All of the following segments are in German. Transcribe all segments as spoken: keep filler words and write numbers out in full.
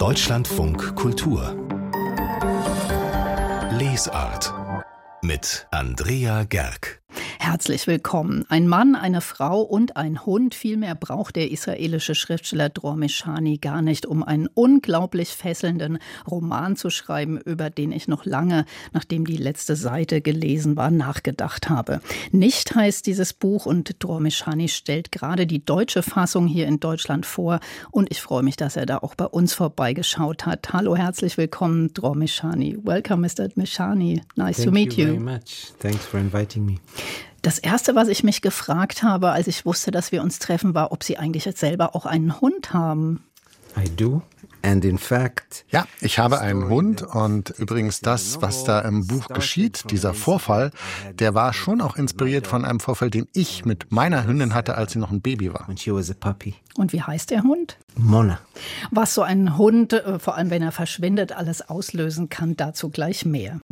Deutschlandfunk Kultur Lesart mit Andrea Gerg. Herzlich willkommen. Ein Mann, eine Frau und ein Hund. Vielmehr braucht der israelische Schriftsteller Dror Meshani gar nicht, um einen unglaublich fesselnden Roman zu schreiben, über den ich noch lange, nachdem die letzte Seite gelesen war, nachgedacht habe. Nicht heißt dieses Buch und Dror Meshani stellt gerade die deutsche Fassung hier in Deutschland vor. Und ich freue mich, dass er da auch bei uns vorbeigeschaut hat. Hallo, herzlich willkommen, Dror Meshani. Welcome, Mister Meshani. Nice Thank to meet you. Thank you very much. Thanks for inviting me. Das Erste, was ich mich gefragt habe, als ich wusste, dass wir uns treffen, war, ob Sie eigentlich jetzt selber auch einen Hund haben. I do. And in fact, ja, ich habe einen Hund und übrigens das, was da im Buch geschieht, dieser Vorfall, der war schon auch inspiriert von einem Vorfall, den ich mit meiner Hündin hatte, als sie noch ein Baby war. when she was a puppy. Und wie heißt der Hund? Mona. Was so ein Hund, äh, vor allem wenn er verschwindet, alles auslösen kann, dazu gleich mehr.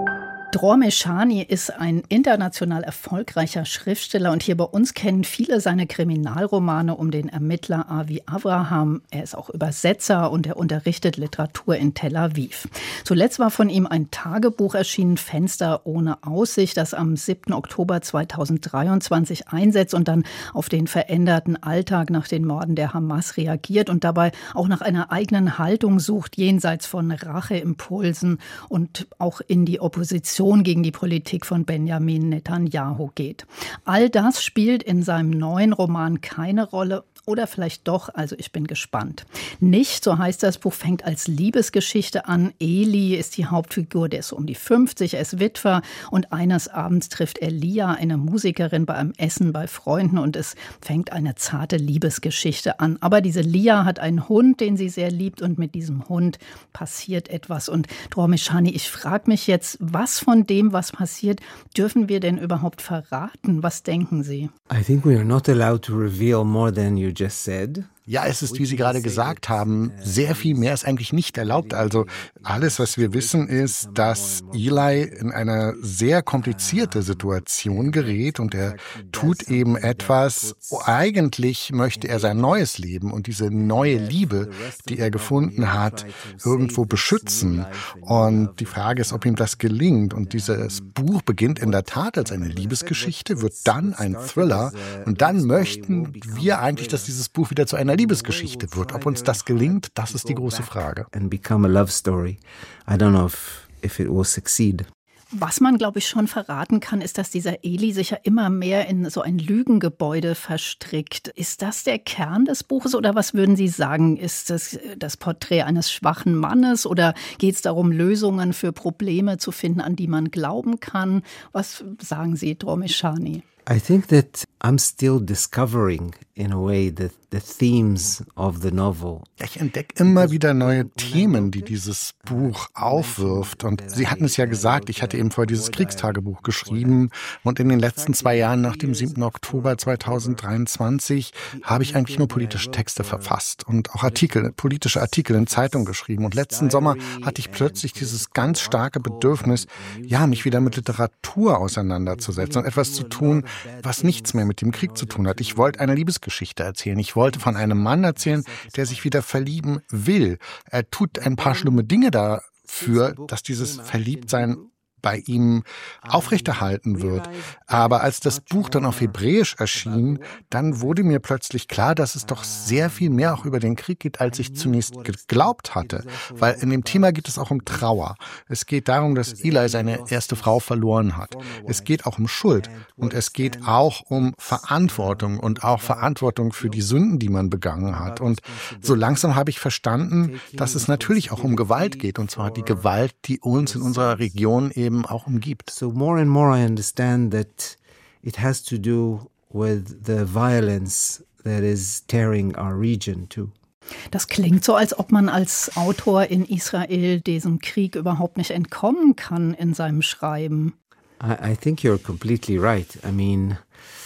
Dror Meshani ist ein international erfolgreicher Schriftsteller und hier bei uns kennen viele seine Kriminalromane um den Ermittler Avi Avraham. Er ist auch Übersetzer und er unterrichtet Literatur in Tel Aviv. Zuletzt war von ihm ein Tagebuch erschienen, Fenster ohne Aussicht, das am siebten Oktober zweitausenddreiundzwanzig einsetzt und dann auf den veränderten Alltag nach den Morden der Hamas reagiert und dabei auch nach einer eigenen Haltung sucht, jenseits von Racheimpulsen und auch in die Opposition gegen die Politik von Benjamin Netanyahu geht. All das spielt in seinem neuen Roman keine Rolle. Oder vielleicht doch, also ich bin gespannt. Nicht, so heißt das Buch, fängt als Liebesgeschichte an. Eli ist die Hauptfigur, der ist um die fünfzig, er ist Witwer und eines Abends trifft Elia, eine Musikerin, bei einem Essen bei Freunden und es fängt eine zarte Liebesgeschichte an. Aber diese Lia hat einen Hund, den sie sehr liebt und mit diesem Hund passiert etwas. Und Dror Meshani, ich frage mich jetzt, was von dem, was passiert, dürfen wir denn überhaupt verraten? Was denken Sie? I think we are not allowed to reveal more than you just said. Ja, es ist, wie Sie gerade gesagt haben, sehr viel mehr ist eigentlich nicht erlaubt. Also alles, was wir wissen, ist, dass Eli in eine sehr komplizierte Situation gerät und er tut eben etwas, eigentlich möchte er sein neues Leben und diese neue Liebe, die er gefunden hat, irgendwo beschützen. Und die Frage ist, ob ihm das gelingt. Und dieses Buch beginnt in der Tat als eine Liebesgeschichte, wird dann ein Thriller und dann möchten wir eigentlich, dass dieses Buch wieder zu einer Liebesgeschichte wird. Ob uns das gelingt, das ist die große Frage. And become a love story. I don't know if, if it will succeed. Was man, glaube ich, schon verraten kann, ist, dass dieser Eli sich ja immer mehr in so ein Lügengebäude verstrickt. Ist das der Kern des Buches oder was würden Sie sagen? Ist das das Porträt eines schwachen Mannes oder geht es darum, Lösungen für Probleme zu finden, an die man glauben kann? Was sagen Sie, Dror Meshani? I think that I'm still discovering, in a way, the, the themes of the novel. Ich entdecke immer wieder neue Themen, die dieses Buch aufwirft. Und Sie hatten es ja gesagt, ich hatte eben vorher dieses Kriegstagebuch geschrieben. Und in den letzten zwei Jahren nach dem siebten Oktober zweitausenddreiundzwanzig habe ich eigentlich nur politische Texte verfasst und auch Artikel, politische Artikel in Zeitungen geschrieben. Und letzten Sommer hatte ich plötzlich dieses ganz starke Bedürfnis, ja, mich wieder mit Literatur auseinanderzusetzen und etwas zu tun, was nichts mehr mit dem Krieg zu tun hat. Ich wollte eine Liebesgeschichte erzählen. Ich wollte von einem Mann erzählen, der sich wieder verlieben will. Er tut ein paar schlimme Dinge dafür, dass dieses Verliebtsein bei ihm aufrechterhalten wird. Aber als das Buch dann auf Hebräisch erschien, dann wurde mir plötzlich klar, dass es doch sehr viel mehr auch über den Krieg geht, als ich zunächst geglaubt hatte. Weil in dem Thema geht es auch um Trauer. Es geht darum, dass Eli seine erste Frau verloren hat. Es geht auch um Schuld und es geht auch um Verantwortung und auch Verantwortung für die Sünden, die man begangen hat. Und so langsam habe ich verstanden, dass es natürlich auch um Gewalt geht. Und zwar die Gewalt, die uns in unserer Region eben auch umgibt. So more and more I understand that it has to do with the violence that is tearing our region too. Das klingt so, als ob man als Autor in Israel diesem Krieg überhaupt nicht entkommen kann in seinem Schreiben. I, I think you're completely right. I mean,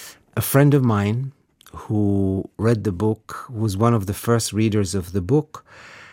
a friend of mine who read the book, was one of the first readers of the book,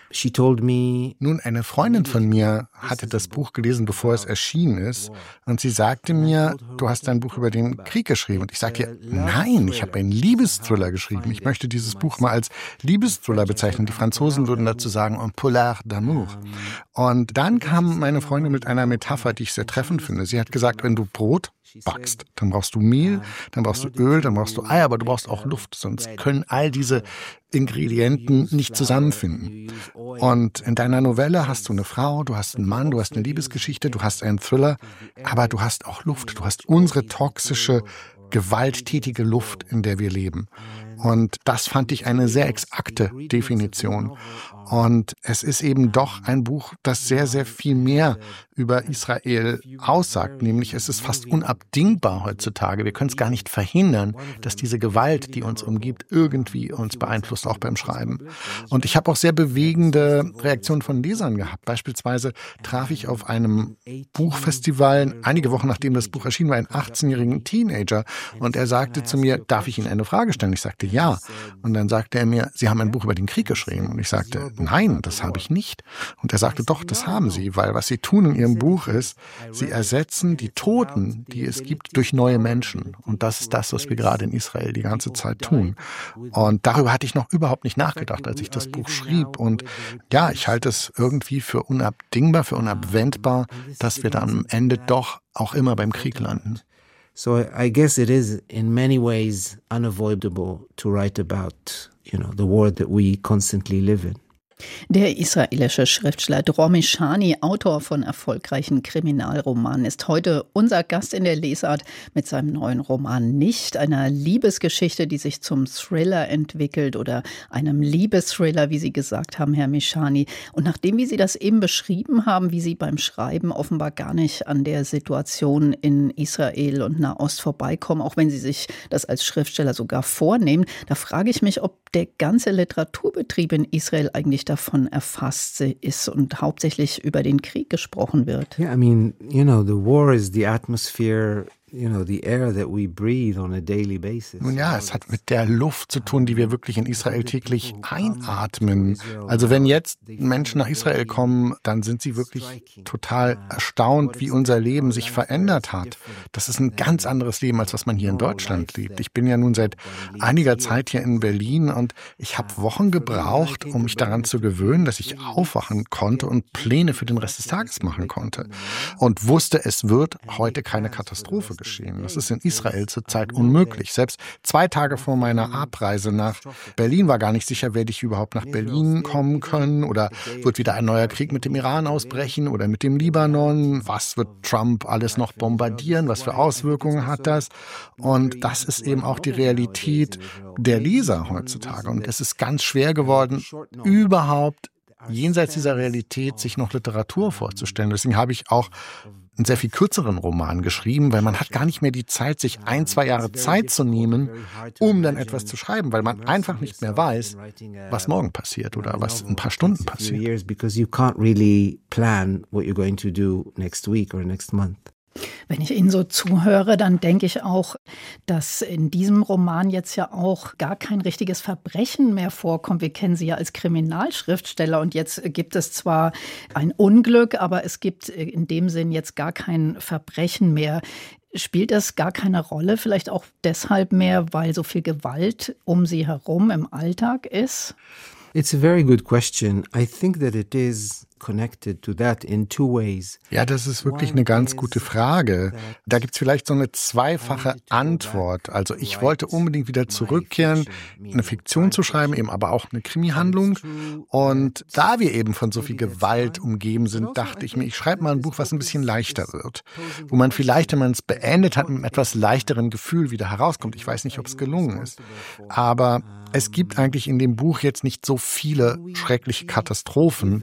She told me, Nun, eine Freundin von mir hatte das Buch gelesen, bevor es erschienen ist. Und sie sagte mir, du hast ein Buch über den Krieg geschrieben. Und ich sagte ihr, nein, ich habe einen Liebesthriller geschrieben. Ich möchte dieses Buch mal als Liebesthriller bezeichnen. Die Franzosen würden dazu sagen, un polar d'amour. Und dann kam meine Freundin mit einer Metapher, die ich sehr treffend finde. Sie hat gesagt, wenn du Brot backst, dann brauchst du Mehl, dann brauchst du Öl, dann brauchst du Eier, aber du brauchst auch Luft, sonst können all diese Ingredienten nicht zusammenfinden. Und in deiner Novelle hast du eine Frau, du hast einen Mann, du hast eine Liebesgeschichte, du hast einen Thriller, aber du hast auch Luft, du hast unsere toxische, gewalttätige Luft, in der wir leben. Und das fand ich eine sehr exakte Definition. Und es ist eben doch ein Buch, das sehr, sehr viel mehr über Israel aussagt. Nämlich es ist fast unabdingbar heutzutage. Wir können es gar nicht verhindern, dass diese Gewalt, die uns umgibt, irgendwie uns beeinflusst, auch beim Schreiben. Und ich habe auch sehr bewegende Reaktionen von Lesern gehabt. Beispielsweise traf ich auf einem Buchfestival, einige Wochen nachdem das Buch erschien, war ein achtzehnjährigen Teenager. Und er sagte zu mir, darf ich Ihnen eine Frage stellen? Ich sagte, ja. Und dann sagte er mir, Sie haben ein Buch über den Krieg geschrieben. Und ich sagte, nein, das habe ich nicht. Und er sagte, doch, das haben Sie, weil was Sie tun in Ihrem Buch ist, Sie ersetzen die Toten, die es gibt, durch neue Menschen. Und das ist das, was wir gerade in Israel die ganze Zeit tun. Und darüber hatte ich noch überhaupt nicht nachgedacht, als ich das Buch schrieb. Und ja, ich halte es irgendwie für unabdingbar, für unabwendbar, dass wir dann am Ende doch auch immer beim Krieg landen. So I guess it is in many ways unavoidable to write about, you know, the war that we constantly live in. Der israelische Schriftsteller Dror Meshani, Autor von erfolgreichen Kriminalromanen, ist heute unser Gast in der Lesart mit seinem neuen Roman Nicht, einer Liebesgeschichte, die sich zum Thriller entwickelt oder einem Liebesthriller, wie Sie gesagt haben, Herr Meshani. Und nachdem, wie Sie das eben beschrieben haben, wie Sie beim Schreiben offenbar gar nicht an der Situation in Israel und Nahost vorbeikommen, auch wenn Sie sich das als Schriftsteller sogar vornehmen, da frage ich mich, ob der ganze Literaturbetrieb in Israel eigentlich davon erfasst ist und hauptsächlich über den Krieg gesprochen wird. Yeah, I mean, you know, the war is the atmosphere, you know, the air that we breathe on a daily basis. Nun ja, es hat mit der Luft zu tun, die wir wirklich in Israel täglich einatmen. Also wenn jetzt Menschen nach Israel kommen, dann sind sie wirklich total erstaunt, wie unser Leben sich verändert hat. Das ist ein ganz anderes Leben, als was man hier in Deutschland lebt. Ich bin ja nun seit einiger Zeit hier in Berlin und ich habe Wochen gebraucht, um mich daran zu gewöhnen, dass ich aufwachen konnte und Pläne für den Rest des Tages machen konnte. Und wusste, es wird heute keine Katastrophe geschehen. Das ist in Israel zurzeit unmöglich. Selbst zwei Tage vor meiner Abreise nach Berlin war gar nicht sicher, werde ich überhaupt nach Berlin kommen können oder wird wieder ein neuer Krieg mit dem Iran ausbrechen oder mit dem Libanon. Was wird Trump alles noch bombardieren? Was für Auswirkungen hat das? Und das ist eben auch die Realität der Leser heutzutage. Und es ist ganz schwer geworden, überhaupt jenseits dieser Realität sich noch Literatur vorzustellen. Deswegen habe ich auch einen sehr viel kürzeren Roman geschrieben, weil man hat gar nicht mehr die Zeit, sich ein, zwei Jahre Zeit zu nehmen, um dann etwas zu schreiben, weil man einfach nicht mehr weiß, was morgen passiert oder was in ein paar Stunden passiert. Because you can't really plan what you're going to do next week or next month. Wenn ich Ihnen so zuhöre, dann denke ich auch, dass in diesem Roman jetzt ja auch gar kein richtiges Verbrechen mehr vorkommt. Wir kennen Sie ja als Kriminalschriftsteller und jetzt gibt es zwar ein Unglück, aber es gibt in dem Sinn jetzt gar kein Verbrechen mehr. Spielt das gar keine Rolle? Vielleicht auch deshalb mehr, weil so viel Gewalt um Sie herum im Alltag ist? It's a very good question. I think that it is connected to that in two ways. Ja, das ist wirklich eine ganz gute Frage. Da gibt's vielleicht so eine zweifache Antwort. Also ich wollte unbedingt wieder zurückkehren, eine Fiktion zu schreiben, eben aber auch eine Krimi-Handlung. Und da wir eben von so viel Gewalt umgeben sind, dachte ich mir, ich schreibe mal ein Buch, was ein bisschen leichter wird. Wo man vielleicht, wenn man es beendet hat, mit einem etwas leichteren Gefühl wieder herauskommt. Ich weiß nicht, ob es gelungen ist. Aber es gibt eigentlich in dem Buch jetzt nicht so viele schreckliche Katastrophen.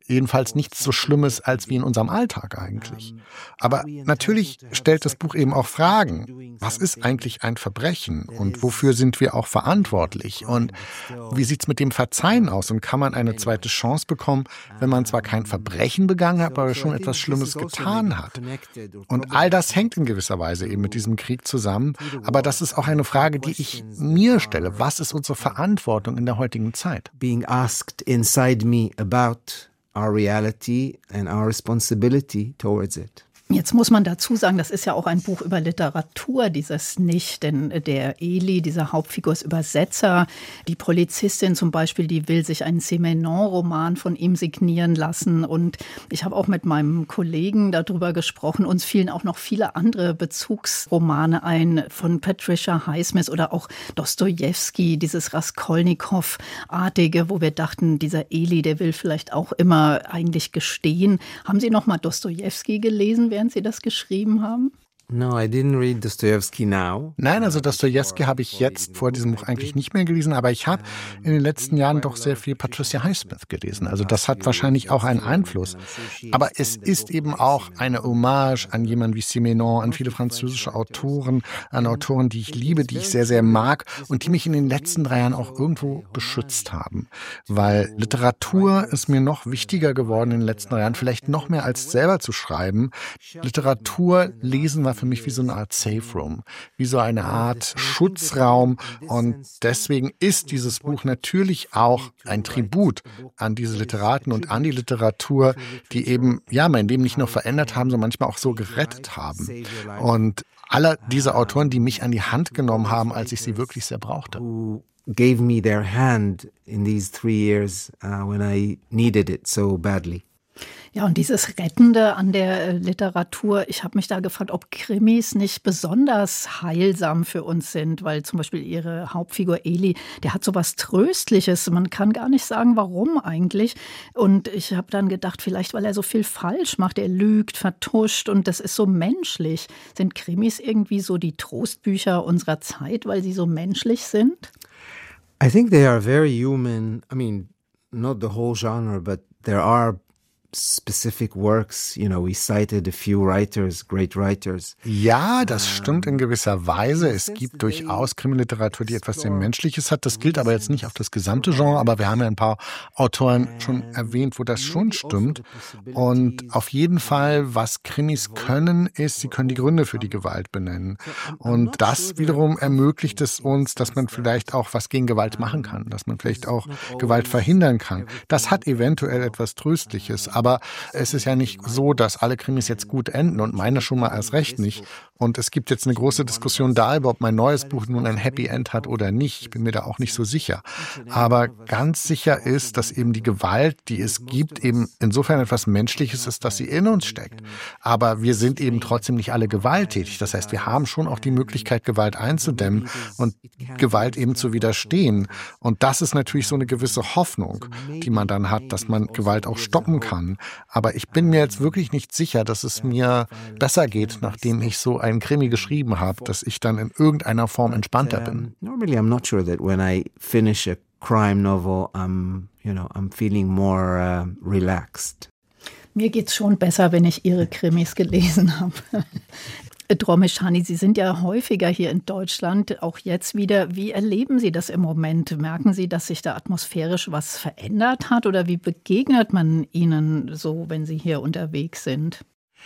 jedenfalls nichts so Schlimmes als wie in unserem Alltag eigentlich. Aber natürlich stellt das Buch eben auch Fragen. Was ist eigentlich ein Verbrechen und wofür sind wir auch verantwortlich? Und wie sieht's mit dem Verzeihen aus? Und kann man eine zweite Chance bekommen, wenn man zwar kein Verbrechen begangen hat, aber schon etwas Schlimmes getan hat? Und all das hängt in gewisser Weise eben mit diesem Krieg zusammen. Aber das ist auch eine Frage, die ich mir stelle. Was ist unsere Verantwortung in der heutigen Zeit? Being asked inside me about our reality and our responsibility towards it. Jetzt muss man dazu sagen, das ist ja auch ein Buch über Literatur, dieses nicht, denn der Eli, dieser Hauptfigur, ist Übersetzer. Die Polizistin zum Beispiel, die will sich einen Simenon-Roman von ihm signieren lassen. Und ich habe auch mit meinem Kollegen darüber gesprochen. Uns fielen auch noch viele andere Bezugsromane ein, von Patricia Highsmith oder auch Dostojewski, dieses Raskolnikow-artige, wo wir dachten, dieser Eli, der will vielleicht auch immer eigentlich gestehen. Haben Sie noch mal Dostojewski gelesen, während Sie das geschrieben haben? No, I didn't read Dostoevsky now. Nein, also Dostojewski habe ich jetzt vor diesem Buch eigentlich nicht mehr gelesen, aber ich habe in den letzten Jahren doch sehr viel Patricia Highsmith gelesen. Also das hat wahrscheinlich auch einen Einfluss. Aber es ist eben auch eine Hommage an jemanden wie Simenon, an viele französische Autoren, an Autoren, die ich liebe, die ich sehr, sehr mag und die mich in den letzten drei Jahren auch irgendwo beschützt haben. Weil Literatur ist mir noch wichtiger geworden in den letzten drei Jahren, vielleicht noch mehr als selber zu schreiben. Literatur lesen war für mich wie so eine Art Safe Room, wie so eine Art Schutzraum. Und deswegen ist dieses Buch natürlich auch ein Tribut an diese Literaten und an die Literatur, die eben ja mein Leben nicht nur verändert haben, sondern manchmal auch so gerettet haben. Und alle diese Autoren, die mich an die Hand genommen haben, als ich sie wirklich sehr brauchte. Gave me their hand in these three years uh, when I needed it so badly. Ja, und dieses Rettende an der Literatur, ich habe mich da gefragt, ob Krimis nicht besonders heilsam für uns sind, weil zum Beispiel Ihre Hauptfigur Eli, der hat so was Tröstliches. Man kann gar nicht sagen, warum eigentlich. Und ich habe dann gedacht, vielleicht, weil er so viel falsch macht. Er lügt, vertuscht und das ist so menschlich. Sind Krimis irgendwie so die Trostbücher unserer Zeit, weil sie so menschlich sind? I think they are very human. I mean, not the whole genre, but there are specific works, you know, we cited a few writers, great writers. Ja, das stimmt in gewisser Weise. Es gibt durchaus Krimiliteratur, die etwas sehr Menschliches hat. Das gilt aber jetzt nicht auf das gesamte Genre, aber wir haben ja ein paar Autoren schon erwähnt, wo das schon stimmt. Und auf jeden Fall, was Krimis können, ist, sie können die Gründe für die Gewalt benennen. Und das wiederum ermöglicht es uns, dass man vielleicht auch was gegen Gewalt machen kann, dass man vielleicht auch Gewalt verhindern kann. Das hat eventuell etwas Tröstliches, aber Aber es ist ja nicht so, dass alle Krimis jetzt gut enden und meine schon mal erst recht nicht. Und es gibt jetzt eine große Diskussion darüber, ob mein neues Buch nun ein Happy End hat oder nicht. Ich bin mir da auch nicht so sicher. Aber ganz sicher ist, dass eben die Gewalt, die es gibt, eben insofern etwas Menschliches ist, dass sie in uns steckt. Aber wir sind eben trotzdem nicht alle gewalttätig. Das heißt, wir haben schon auch die Möglichkeit, Gewalt einzudämmen und Gewalt eben zu widerstehen. Und das ist natürlich so eine gewisse Hoffnung, die man dann hat, dass man Gewalt auch stoppen kann. Aber ich bin mir jetzt wirklich nicht sicher, dass es mir besser geht, nachdem ich so einen Krimi geschrieben habe, dass ich dann in irgendeiner Form entspannter bin. Normally I'm not sure that when I finish a crime novel, I'm, you know, I'm feeling more uh, relaxed. Mir geht's schon besser, wenn ich Ihre Krimis gelesen habe. Dror Meshani, Sie sind ja häufiger hier in Deutschland, auch jetzt wieder. Wie erleben Sie das im Moment? Merken Sie, dass sich da atmosphärisch was verändert hat? Oder wie begegnet man Ihnen so, wenn Sie hier unterwegs sind?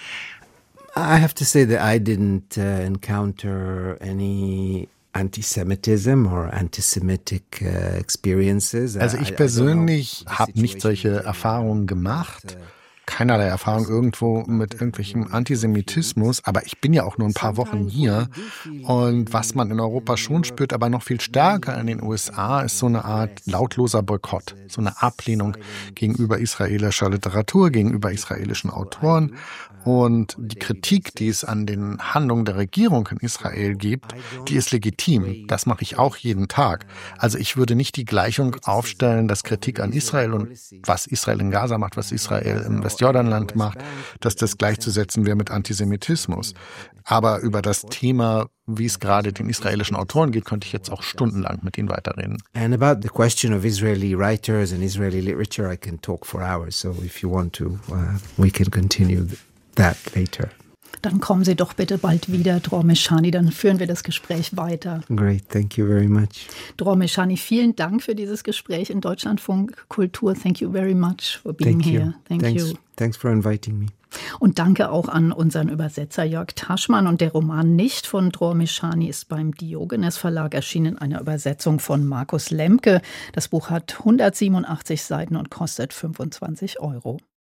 I have to say that I didn't uh, encounter any Antisemitism or antisemitic uh, experiences. Also ich persönlich habe nicht solche Erfahrungen gemacht. Keinerlei Erfahrung irgendwo mit irgendwelchem Antisemitismus, aber ich bin ja auch nur ein paar Wochen hier und was man in Europa schon spürt, aber noch viel stärker in den U S A, ist so eine Art lautloser Boykott, so eine Ablehnung gegenüber israelischer Literatur, gegenüber israelischen Autoren. Und die Kritik, die es an den Handlungen der Regierung in Israel gibt, die ist legitim. Das mache ich auch jeden Tag. Also ich würde nicht die Gleichung aufstellen, dass Kritik an Israel und was Israel in Gaza macht, was Israel im Westjordanland Westjordanland macht, dass das gleichzusetzen wäre mit Antisemitismus. Aber über das Thema, wie es gerade den israelischen Autoren geht, könnte ich jetzt auch stundenlang mit Ihnen weiterreden. And about the question of Israeli writers and Israeli literature, I can talk for hours. So if you want to, uh, we can continue that later. Dann kommen Sie doch bitte bald wieder, Dror Meshani, dann führen wir das Gespräch weiter. Great, thank you very much. Dror Meshani, vielen Dank für dieses Gespräch in Deutschlandfunk Kultur. Thank you very much for being Thank you. here. Thank Thanks, you. Thanks for inviting me. Und danke auch an unseren Übersetzer Jörg Taschmann. Und der Roman Nicht von Dror Meshani ist beim Diogenes Verlag erschienen in einer Übersetzung von Markus Lemke. Das Buch hat hundertsiebenundachtzig Seiten und kostet fünfundzwanzig Euro.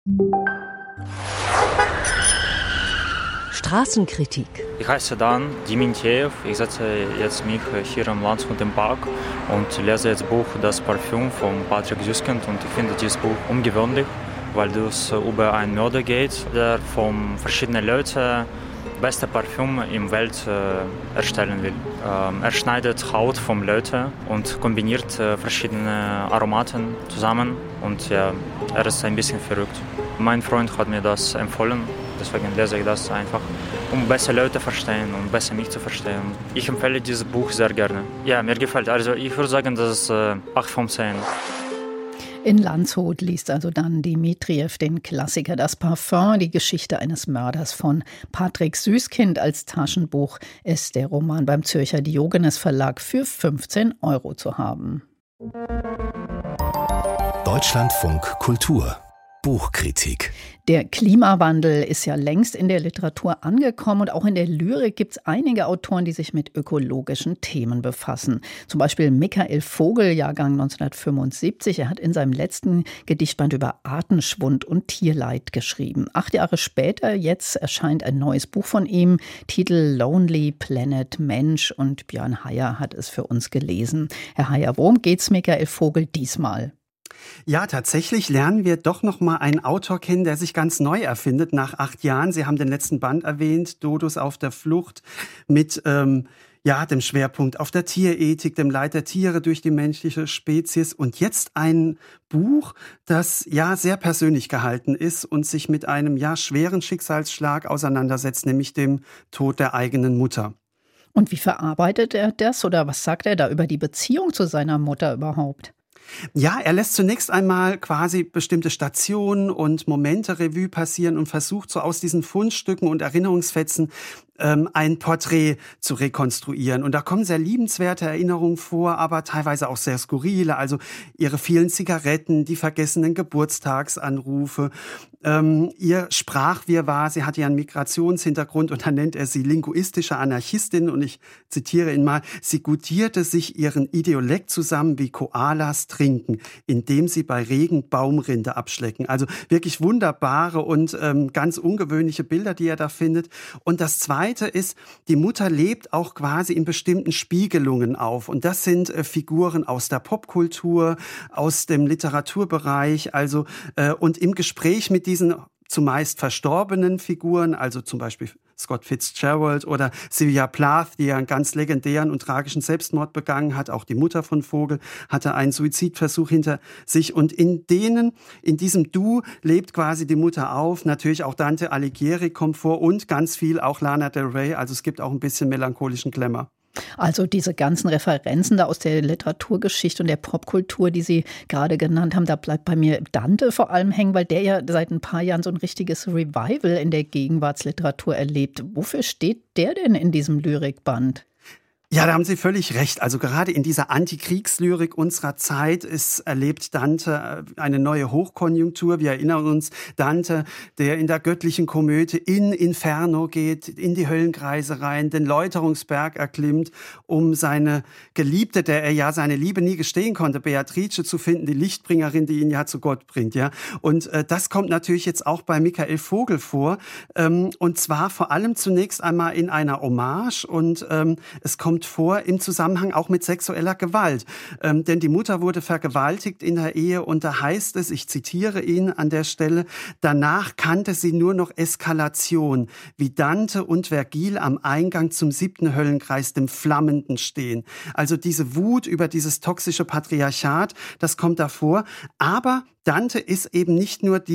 Straßenkritik. Ich heiße Dan Dimintiev. Ich sitze jetzt mich hier am Landshut im Park und lese jetzt das Buch Das Parfüm von Patrick Süskind. Und ich finde dieses Buch ungewöhnlich, weil es über einen Mörder geht, der von verschiedenen Leuten beste Parfüm im Welt äh, erstellen will. Ähm, er schneidet Haut von Leuten und kombiniert äh, verschiedene Aromaten zusammen. Und ja, er ist ein bisschen verrückt. Mein Freund hat mir das empfohlen. Deswegen lese ich das einfach, um besser Leute zu verstehen und besser mich zu verstehen. Ich empfehle dieses Buch sehr gerne. Ja, mir gefällt. Also ich würde sagen, das ist äh, acht von zehn. In Landshut liest also dann Dimitriev den Klassiker Das Parfüm, die Geschichte eines Mörders von Patrick Süskind. Als Taschenbuch ist der Roman beim Zürcher Diogenes Verlag für fünfzehn Euro zu haben. Deutschlandfunk Kultur. Buchkritik. Der Klimawandel ist ja längst in der Literatur angekommen und auch in der Lyrik gibt es einige Autoren, die sich mit ökologischen Themen befassen. Zum Beispiel Michael Vogel, Jahrgang neunzehnhundertfünfundsiebzig. Er hat in seinem letzten Gedichtband über Artenschwund und Tierleid geschrieben. Acht Jahre später, jetzt erscheint ein neues Buch von ihm, Titel Lonely Planet Mensch, und Björn Heyer hat es für uns gelesen. Herr Heyer, worum geht's Michael Vogel diesmal? Ja, tatsächlich lernen wir doch noch mal einen Autor kennen, der sich ganz neu erfindet nach acht Jahren. Sie haben den letzten Band erwähnt, Dodos auf der Flucht, mit ähm, ja, dem Schwerpunkt auf der Tierethik, dem Leid der Tiere durch die menschliche Spezies. Und jetzt ein Buch, das ja sehr persönlich gehalten ist und sich mit einem ja schweren Schicksalsschlag auseinandersetzt, nämlich dem Tod der eigenen Mutter. Und wie verarbeitet er das oder was sagt er da über die Beziehung zu seiner Mutter überhaupt? Ja, er lässt zunächst einmal quasi bestimmte Stationen und Momente Revue passieren und versucht so aus diesen Fundstücken und Erinnerungsfetzen ähm, ein Porträt zu rekonstruieren. Und da kommen sehr liebenswerte Erinnerungen vor, aber teilweise auch sehr skurrile. Also ihre vielen Zigaretten, die vergessenen Geburtstagsanrufe, ähm, ihr Sprachwirrwarr. Sie hatte ja einen Migrationshintergrund und dann nennt er sie linguistische Anarchistin. Und ich zitiere ihn mal: Sie gutierte sich ihren Idiolekt zusammen wie Koalas trinken, indem sie bei Regen Baumrinde abschlecken. Also wirklich wunderbare und ähm, ganz ungewöhnliche Bilder, die er da findet. Und das Zweite ist, die Mutter lebt auch quasi in bestimmten Spiegelungen auf. Und das sind äh, Figuren aus der Popkultur, aus dem Literaturbereich. Also äh, und im Gespräch mit diesen zumeist verstorbenen Figuren, also zum Beispiel Scott Fitzgerald oder Sylvia Plath, die ja einen ganz legendären und tragischen Selbstmord begangen hat. Auch die Mutter von Vogel hatte einen Suizidversuch hinter sich. Und in denen, in diesem Du lebt quasi die Mutter auf. Natürlich auch Dante Alighieri kommt vor und ganz viel auch Lana Del Rey. Also es gibt auch ein bisschen melancholischen Glamour. Also diese ganzen Referenzen da aus der Literaturgeschichte und der Popkultur, die Sie gerade genannt haben, da bleibt bei mir Dante vor allem hängen, weil der ja seit ein paar Jahren so ein richtiges Revival in der Gegenwartsliteratur erlebt. Wofür steht der denn in diesem Lyrikband? Ja, da haben Sie völlig recht. Also gerade in dieser Antikriegslyrik unserer Zeit ist, erlebt Dante eine neue Hochkonjunktur. Wir erinnern uns, Dante, der in der göttlichen Komödie in Inferno geht, in die Höllenkreise rein, den Läuterungsberg erklimmt, um seine Geliebte, der er ja seine Liebe nie gestehen konnte, Beatrice zu finden, die Lichtbringerin, die ihn ja zu Gott bringt. Ja, und äh, das kommt natürlich jetzt auch bei Michael Vogel vor. Ähm, und zwar vor allem zunächst einmal in einer Hommage. Und ähm, es kommt vor im Zusammenhang auch mit sexueller Gewalt. Ähm, denn die Mutter wurde vergewaltigt in der Ehe und da heißt es, ich zitiere ihn an der Stelle, danach kannte sie nur noch Eskalation, wie Dante und Vergil am Eingang zum siebten Höllenkreis, dem Flammenden, stehen. Also diese Wut über dieses toxische Patriarchat, das kommt davor. Aber Dante ist eben nicht nur die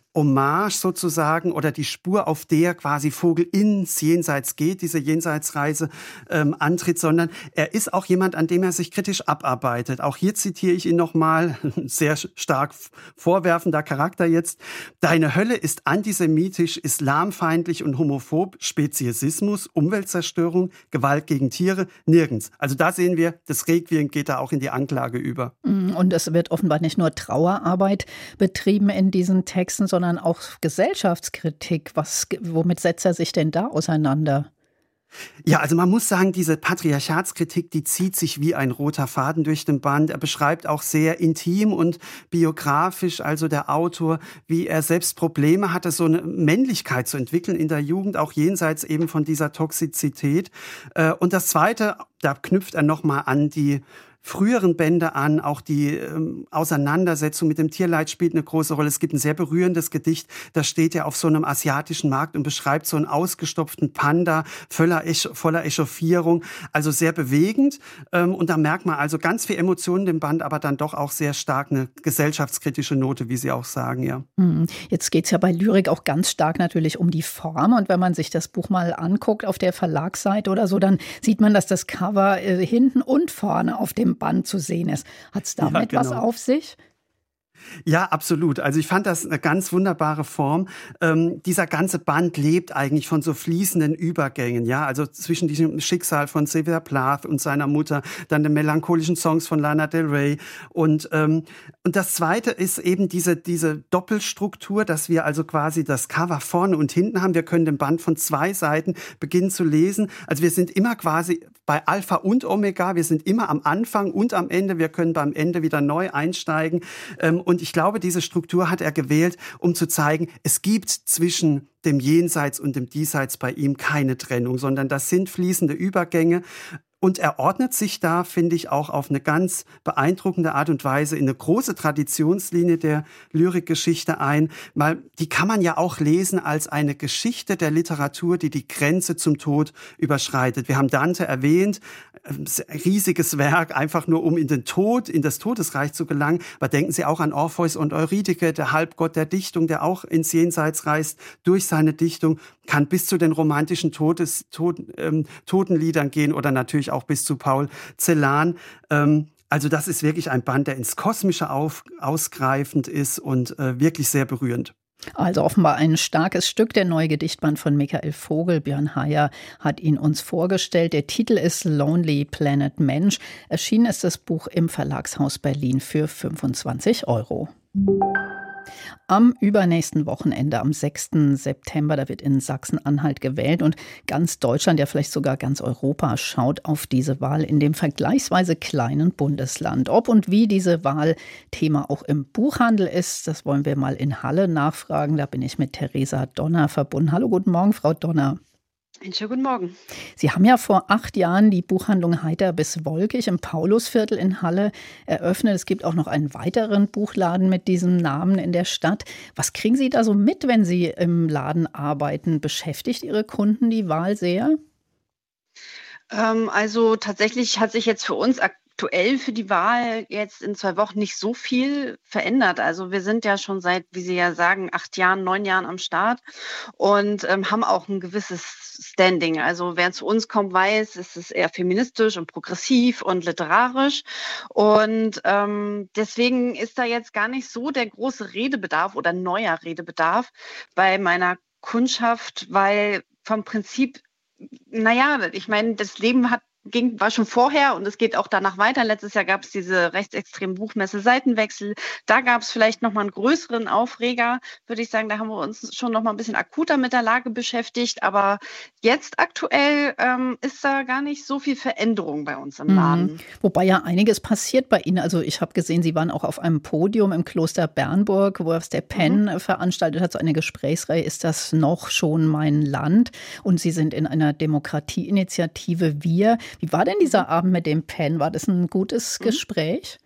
Hommage sozusagen oder die Spur, auf der quasi Vogel ins Jenseits geht, diese Jenseitsreise ähm, antritt, sondern er ist auch jemand, an dem er sich kritisch abarbeitet. Auch hier zitiere ich ihn nochmal, sehr stark vorwerfender Charakter jetzt. Deine Hölle ist antisemitisch, islamfeindlich und homophob, Speziesismus, Umweltzerstörung, Gewalt gegen Tiere, nirgends. Also da sehen wir, das Requiem geht da auch in die Anklage über. Und es wird offenbar nicht nur Trauerarbeit betrieben in diesen Texten, sondern auch Gesellschaftskritik. Was, womit setzt er sich denn da auseinander? Ja, also man muss sagen, diese Patriarchatskritik, die zieht sich wie ein roter Faden durch den Band. Er beschreibt auch sehr intim und biografisch, also der Autor, wie er selbst Probleme hatte, so eine Männlichkeit zu entwickeln in der Jugend, auch jenseits eben von dieser Toxizität. Und das Zweite, da knüpft er nochmal an die früheren Bände an, auch die ähm, Auseinandersetzung mit dem Tierleid spielt eine große Rolle. Es gibt ein sehr berührendes Gedicht, da steht er auf so einem asiatischen Markt und beschreibt so einen ausgestopften Panda voller, voller Echauffierung, also sehr bewegend. Ähm, und da merkt man also ganz viel Emotionen im Band, aber dann doch auch sehr stark eine gesellschaftskritische Note, wie Sie auch sagen, ja. Jetzt geht es ja bei Lyrik auch ganz stark natürlich um die Form, und wenn man sich das Buch mal anguckt auf der Verlagsseite oder so, dann sieht man, dass das Cover äh, hinten und vorne auf dem Band zu sehen ist. Hat es damit ja, genau. was auf sich? Ja, absolut. Also ich fand das eine ganz wunderbare Form. Ähm, dieser ganze Band lebt eigentlich von so fließenden Übergängen, ja, also zwischen diesem Schicksal von Sylvia Plath und seiner Mutter, dann den melancholischen Songs von Lana Del Rey und ähm, und das Zweite ist eben diese diese Doppelstruktur, dass wir also quasi das Cover vorne und hinten haben. Wir können den Band von zwei Seiten beginnen zu lesen. Also wir sind immer quasi bei Alpha und Omega. Wir sind immer am Anfang und am Ende. Wir können beim Ende wieder neu einsteigen. Ähm, und ich glaube, diese Struktur hat er gewählt, um zu zeigen, es gibt zwischen dem Jenseits und dem Diesseits bei ihm keine Trennung, sondern das sind fließende Übergänge. Und er ordnet sich da, finde ich, auch auf eine ganz beeindruckende Art und Weise in eine große Traditionslinie der Lyrikgeschichte ein. Weil die kann man ja auch lesen als eine Geschichte der Literatur, die die Grenze zum Tod überschreitet. Wir haben Dante erwähnt, riesiges Werk, einfach nur um in den Tod, in das Todesreich zu gelangen. Aber denken Sie auch an Orpheus und Eurydike, der Halbgott der Dichtung, der auch ins Jenseits reist durch seine Dichtung, kann bis zu den romantischen Todes, Tod, ähm, Totenliedern gehen oder natürlich auch bis zu Paul Celan. Ähm, also das ist wirklich ein Band, der ins Kosmische auf, ausgreifend ist und äh, wirklich sehr berührend. Also offenbar ein starkes Stück, der neue Gedichtband von Michael Vogel. Björn Heyer hat ihn uns vorgestellt. Der Titel ist Lonely Planet Mensch. Erschienen ist das Buch im Verlagshaus Berlin für fünfundzwanzig Euro. Am übernächsten Wochenende, am sechsten September, da wird in Sachsen-Anhalt gewählt und ganz Deutschland, ja vielleicht sogar ganz Europa, schaut auf diese Wahl in dem vergleichsweise kleinen Bundesland. Ob und wie diese Wahl Thema auch im Buchhandel ist, das wollen wir mal in Halle nachfragen. Da bin ich mit Theresa Donner verbunden. Hallo, guten Morgen, Frau Donner. Einen schönen guten Morgen. Sie haben ja vor acht Jahren die Buchhandlung Heiter bis Wolkig im Paulusviertel in Halle eröffnet. Es gibt auch noch einen weiteren Buchladen mit diesem Namen in der Stadt. Was kriegen Sie da so mit, wenn Sie im Laden arbeiten? Beschäftigt Ihre Kunden die Wahl sehr? Ähm, also tatsächlich hat sich jetzt für uns aktuell für die Wahl jetzt in zwei Wochen nicht so viel verändert. Also wir sind ja schon seit, wie Sie ja sagen, acht Jahren, neun Jahren am Start und ähm, haben auch ein gewisses Standing. Also wer zu uns kommt, weiß, es ist eher feministisch und progressiv und literarisch. Und ähm, deswegen ist da jetzt gar nicht so der große Redebedarf oder neuer Redebedarf bei meiner Kundschaft, weil vom Prinzip, naja, ich meine, das Leben hat Ging, war schon vorher und es geht auch danach weiter. Letztes Jahr gab es diese rechtsextremen Buchmesse Seitenwechsel. Da gab es vielleicht noch mal einen größeren Aufreger, würde ich sagen. Da haben wir uns schon noch mal ein bisschen akuter mit der Lage beschäftigt. Aber jetzt aktuell ähm, ist da gar nicht so viel Veränderung bei uns im Laden. Mhm. Wobei ja einiges passiert bei Ihnen. Also ich habe gesehen, Sie waren auch auf einem Podium im Kloster Bernburg, wo es der Penn mhm. veranstaltet hat. So eine Gesprächsreihe, ist das noch schon mein Land? Und Sie sind in einer Demokratieinitiative Wir. Wie war denn dieser Abend mit dem Penn? War das ein gutes Gespräch?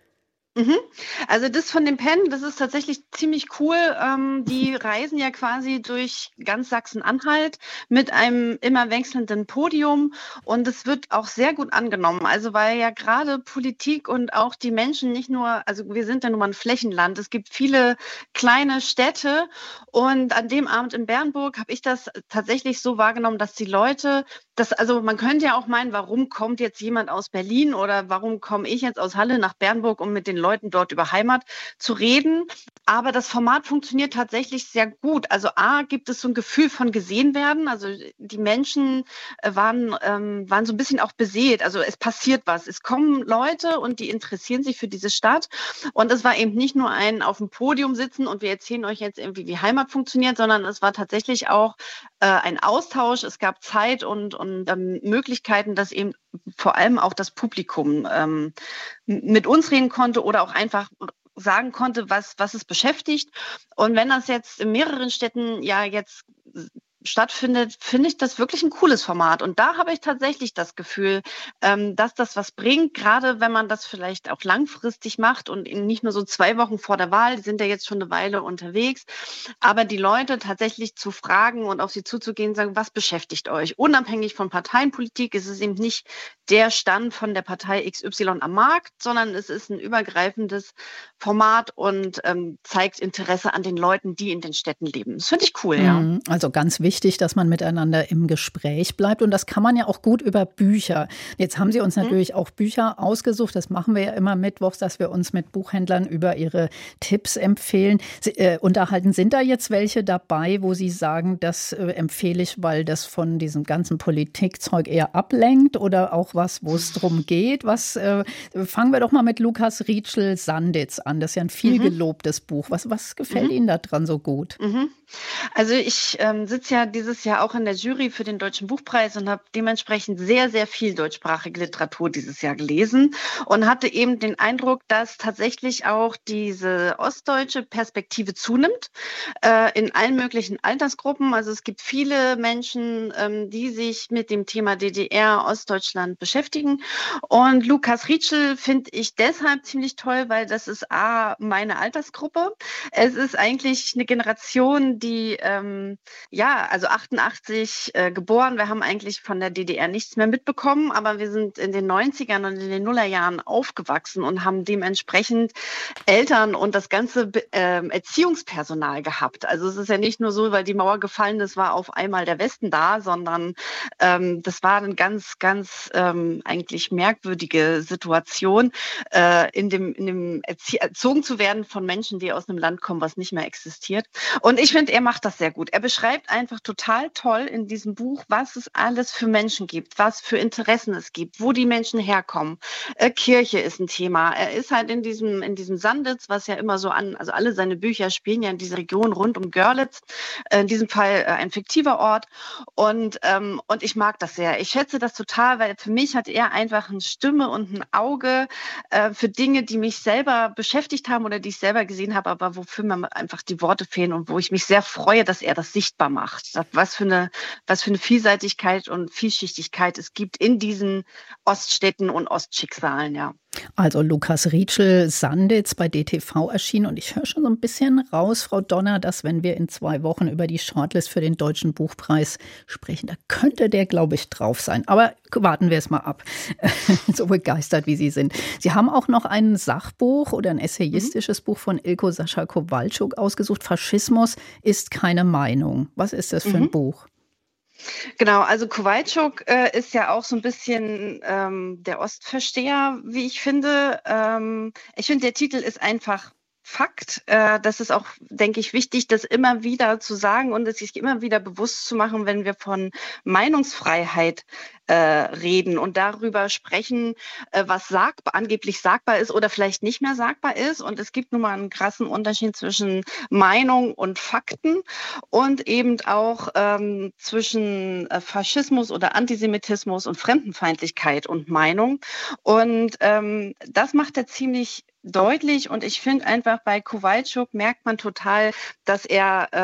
Mhm. Also das von den Pen, das ist tatsächlich ziemlich cool. Ähm, die reisen ja quasi durch ganz Sachsen-Anhalt mit einem immer wechselnden Podium und es wird auch sehr gut angenommen. Also weil ja gerade Politik und auch die Menschen nicht nur, also wir sind ja nun mal ein Flächenland, es gibt viele kleine Städte und an dem Abend in Bernburg habe ich das tatsächlich so wahrgenommen, dass die Leute, das, also man könnte ja auch meinen, warum kommt jetzt jemand aus Berlin oder warum komme ich jetzt aus Halle nach Bernburg, um mit den Leuten dort über Heimat zu reden. Aber das Format funktioniert tatsächlich sehr gut. Also A, gibt es so ein Gefühl von gesehen werden. Also die Menschen äh, waren, ähm, waren so ein bisschen auch beseelt. Also es passiert was. Es kommen Leute und die interessieren sich für diese Stadt. Und es war eben nicht nur ein auf dem Podium sitzen und wir erzählen euch jetzt irgendwie, wie Heimat funktioniert, sondern es war tatsächlich auch äh, ein Austausch. Es gab Zeit und, und ähm, Möglichkeiten, dass eben vor allem auch das Publikum ähm, mit uns reden konnte oder auch einfach sagen konnte, was, was es beschäftigt. Und wenn das jetzt in mehreren Städten ja jetzt stattfindet, finde ich das wirklich ein cooles Format. Und da habe ich tatsächlich das Gefühl, ähm, dass das was bringt, gerade wenn man das vielleicht auch langfristig macht und nicht nur so zwei Wochen vor der Wahl, die sind ja jetzt schon eine Weile unterwegs, aber die Leute tatsächlich zu fragen und auf sie zuzugehen, sagen, was beschäftigt euch? Unabhängig von Parteienpolitik ist es eben nicht der Stand von der Partei X Y am Markt, sondern es ist ein übergreifendes Format und ähm, zeigt Interesse an den Leuten, die in den Städten leben. Das finde ich cool, ja. Also ganz wichtig. Wichtig, dass man miteinander im Gespräch bleibt und das kann man ja auch gut über Bücher. Jetzt haben Sie uns natürlich auch Bücher ausgesucht, das machen wir ja immer mittwochs, dass wir uns mit Buchhändlern über ihre Tipps empfehlen, Sie, äh, unterhalten. Sind da jetzt welche dabei, wo Sie sagen, das äh, empfehle ich, weil das von diesem ganzen Politikzeug eher ablenkt oder auch was, wo es drum geht? Was, äh, fangen wir doch mal mit Lukas Rietschel Sanditz an, das ist ja ein viel gelobtes Buch. Was, was gefällt mhm. Ihnen da dran so gut? Mhm. Also ich ähm, sitze ja dieses Jahr auch in der Jury für den Deutschen Buchpreis und habe dementsprechend sehr, sehr viel deutschsprachige Literatur dieses Jahr gelesen und hatte eben den Eindruck, dass tatsächlich auch diese ostdeutsche Perspektive zunimmt äh, in allen möglichen Altersgruppen. Also es gibt viele Menschen, ähm, die sich mit dem Thema D D R, Ostdeutschland beschäftigen. Und Lukas Rietschel finde ich deshalb ziemlich toll, weil das ist A, meine Altersgruppe. Es ist eigentlich eine Generation, die, ähm, ja, also achtundachtzig äh, geboren. Wir haben eigentlich von der D D R nichts mehr mitbekommen, aber wir sind in den neunzigern und in den Nullerjahren aufgewachsen und haben dementsprechend Eltern und das ganze äh, Erziehungspersonal gehabt. Also es ist ja nicht nur so, weil die Mauer gefallen ist, war auf einmal der Westen da, sondern ähm, das war eine ganz, ganz ähm, eigentlich merkwürdige Situation, äh, in dem, in dem Erzie- erzogen zu werden von Menschen, die aus einem Land kommen, was nicht mehr existiert. Und ich finde, er macht das sehr gut. Er beschreibt einfach total toll in diesem Buch, was es alles für Menschen gibt, was für Interessen es gibt, wo die Menschen herkommen. Äh, Kirche ist ein Thema. Er ist halt in diesem, in diesem Sanditz, was ja immer so an, also alle seine Bücher spielen ja in dieser Region rund um Görlitz, äh, in diesem Fall äh, ein fiktiver Ort. Und, ähm, und ich mag das sehr. Ich schätze das total, weil für mich hat er einfach eine Stimme und ein Auge äh, für Dinge, die mich selber beschäftigt haben oder die ich selber gesehen habe, aber wofür mir einfach die Worte fehlen und wo ich mich sehr freue, dass er das sichtbar macht. Was für eine, was für eine Vielseitigkeit und Vielschichtigkeit es gibt in diesen Oststädten und Ostschicksalen, ja. Also Lukas Rietschel Sanditz bei D T V erschienen und ich höre schon so ein bisschen raus, Frau Donner, dass wenn wir in zwei Wochen über die Shortlist für den Deutschen Buchpreis sprechen, da könnte der, glaube ich, drauf sein. Aber warten wir es mal ab, so begeistert wie Sie sind. Sie haben auch noch ein Sachbuch oder ein essayistisches mhm. Buch von Ilko Sascha Kowalczuk ausgesucht. Faschismus ist keine Meinung. Was ist das für ein mhm. Buch? Genau, also Kowalczuk äh, ist ja auch so ein bisschen ähm, der Ostversteher, wie ich finde. Ähm, ich finde, der Titel ist einfach Fakt. Äh, das ist auch, denke ich, wichtig, das immer wieder zu sagen und es sich immer wieder bewusst zu machen, wenn wir von Meinungsfreiheit äh, reden und darüber sprechen, äh, was sagbar, angeblich sagbar ist oder vielleicht nicht mehr sagbar ist. Und es gibt nun mal einen krassen Unterschied zwischen Meinung und Fakten und eben auch ähm, zwischen äh, Faschismus oder Antisemitismus und Fremdenfeindlichkeit und Meinung. Und ähm, das macht er ziemlich deutlich und ich finde einfach bei Kowalczuk merkt man total, dass er ähm,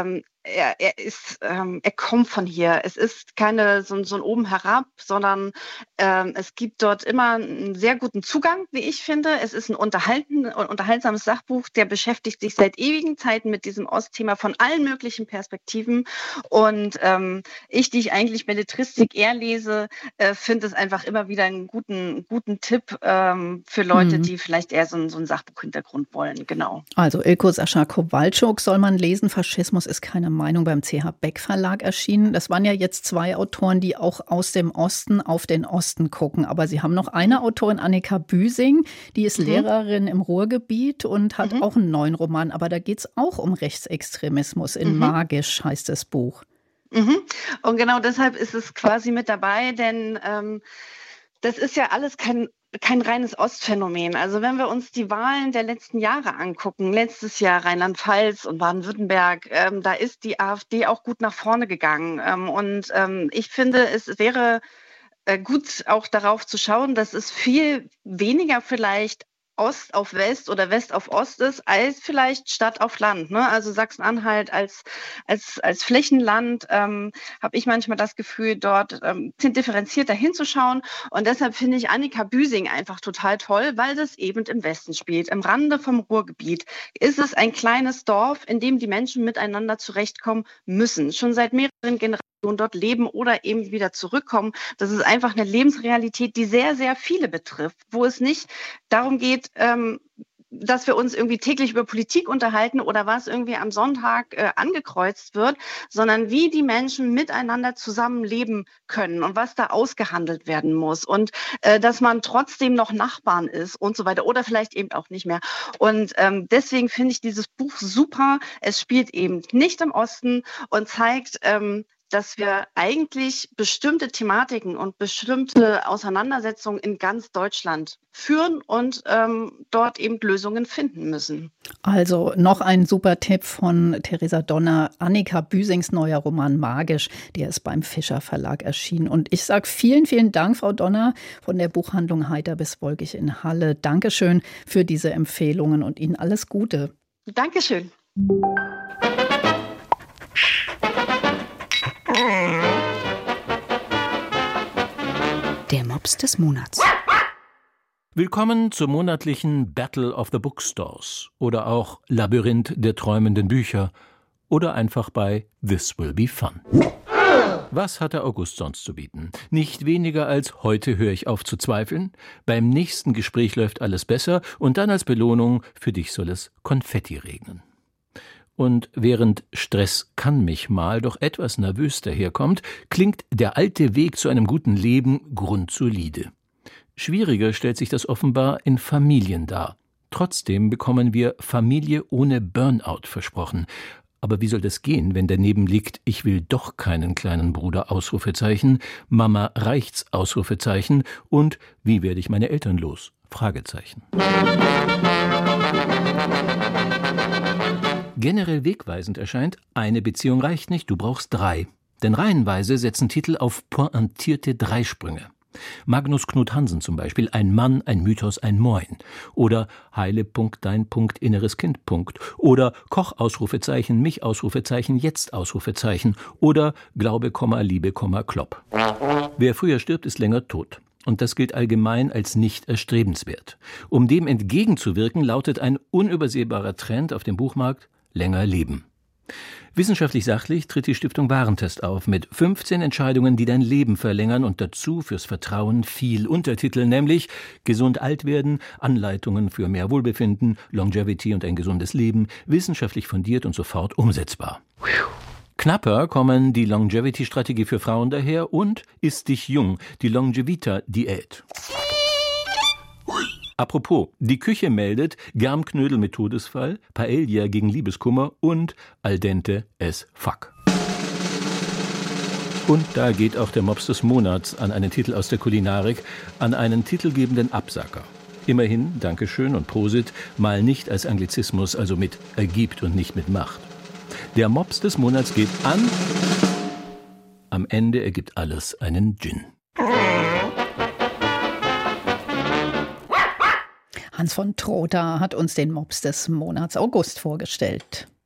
er, er ist, ähm, er kommt von hier. Es ist keine so, so ein oben herab, sondern ähm, es gibt dort immer einen sehr guten Zugang, wie ich finde. Es ist ein unterhalten, unterhaltsames Sachbuch, der beschäftigt sich seit ewigen Zeiten mit diesem Ostthema von allen möglichen Perspektiven. Und ähm, ich, die ich eigentlich Belletristik eher lese, äh, finde es einfach immer wieder einen guten, guten Tipp ähm, für Leute, mhm. die vielleicht eher so, ein, so einen Sachbuchhintergrund wollen. Genau. Also Ilko Sascha Kowalczuk soll man lesen. Faschismus ist keine Meinung, beim C H Beck Verlag erschienen. Das waren ja jetzt zwei Autoren, die auch aus dem Osten auf den Osten gucken. Aber Sie haben noch eine Autorin, Annika Büsing, die ist mhm. Lehrerin im Ruhrgebiet und hat mhm. auch einen neuen Roman. Aber da geht es auch um Rechtsextremismus. In mhm. Magisch heißt das Buch. Mhm. Und genau deshalb ist es quasi mit dabei, denn ähm, das ist ja alles kein kein reines Ostphänomen. Also wenn wir uns die Wahlen der letzten Jahre angucken, letztes Jahr Rheinland-Pfalz und Baden-Württemberg, ähm, da ist die AfD auch gut nach vorne gegangen. Ähm, und ähm, ich finde, es wäre äh, gut auch darauf zu schauen, dass es viel weniger vielleicht Ost auf West oder West auf Ost ist, als vielleicht Stadt auf Land. Ne? Also Sachsen-Anhalt als, als, als Flächenland ähm, habe ich manchmal das Gefühl, dort ähm, differenzierter hinzuschauen. Und deshalb finde ich Annika Büsing einfach total toll, weil das eben im Westen spielt. Im Rande vom Ruhrgebiet ist es ein kleines Dorf, in dem die Menschen miteinander zurechtkommen müssen. Schon seit mehreren Generationen dort leben oder eben wieder zurückkommen. Das ist einfach eine Lebensrealität, die sehr, sehr viele betrifft, wo es nicht darum geht, ähm, dass wir uns irgendwie täglich über Politik unterhalten oder was irgendwie am Sonntag äh, angekreuzt wird, sondern wie die Menschen miteinander zusammenleben können und was da ausgehandelt werden muss und äh, dass man trotzdem noch Nachbarn ist und so weiter oder vielleicht eben auch nicht mehr. Und ähm, deswegen finde ich dieses Buch super. Es spielt eben nicht im Osten und zeigt, ähm, dass wir eigentlich bestimmte Thematiken und bestimmte Auseinandersetzungen in ganz Deutschland führen und ähm, dort eben Lösungen finden müssen. Also noch ein super Tipp von Theresa Donner, Annika Büsings neuer Roman Magisch, der ist beim Fischer Verlag erschienen. Und ich sage vielen, vielen Dank, Frau Donner, von der Buchhandlung Heiter bis Wolkig in Halle. Dankeschön für diese Empfehlungen und Ihnen alles Gute. Dankeschön. Der Mops des Monats. Willkommen zur monatlichen Battle of the Bookstores oder auch Labyrinth der träumenden Bücher oder einfach bei This Will Be Fun. Was hat der August sonst zu bieten? Nicht weniger als heute höre ich auf zu zweifeln, beim nächsten Gespräch läuft alles besser und dann als Belohnung für dich soll es Konfetti regnen. Und während Stress kann mich mal doch etwas nervös daherkommt, klingt der alte Weg zu einem guten Leben grundsolide. Schwieriger stellt sich das offenbar in Familien dar. Trotzdem bekommen wir Familie ohne Burnout versprochen. Aber wie soll das gehen, wenn daneben liegt, ich will doch keinen kleinen Bruder, Ausrufezeichen, Mama reicht's, Ausrufezeichen und wie werde ich meine Eltern los, Fragezeichen. Generell wegweisend erscheint, eine Beziehung reicht nicht, du brauchst drei. Denn reihenweise setzen Titel auf pointierte Dreisprünge. Magnus Knut Hansen zum Beispiel, ein Mann, ein Mythos, ein Moin. Oder Heile, Punkt, dein Punkt, inneres Kind, Punkt. Oder Koch, Ausrufezeichen, mich, Ausrufezeichen, jetzt, Ausrufezeichen. Oder Glaube, Liebe, Klopp. Wer früher stirbt, ist länger tot. Und das gilt allgemein als nicht erstrebenswert. Um dem entgegenzuwirken, lautet ein unübersehbarer Trend auf dem Buchmarkt: länger leben. Wissenschaftlich sachlich tritt die Stiftung Warentest auf mit fünfzehn Entscheidungen, die dein Leben verlängern und dazu fürs Vertrauen viel Untertitel, nämlich Gesund alt werden, Anleitungen für mehr Wohlbefinden, Longevity und ein gesundes Leben, wissenschaftlich fundiert und sofort umsetzbar. Knapper kommen die Longevity-Strategie für Frauen daher und Ist dich jung, die Longevita-Diät. Apropos, die Küche meldet Germknödel mit Todesfall, Paella gegen Liebeskummer und al dente as fuck. Und da geht auch der Mops des Monats an einen Titel aus der Kulinarik, an einen titelgebenden Absacker. Immerhin, Dankeschön und Prosit, mal nicht als Anglizismus, also mit ergibt und nicht mit Macht. Der Mops des Monats geht an... Am Ende ergibt alles einen Gin. Hans von Trotha hat uns den Mops des Monats August vorgestellt.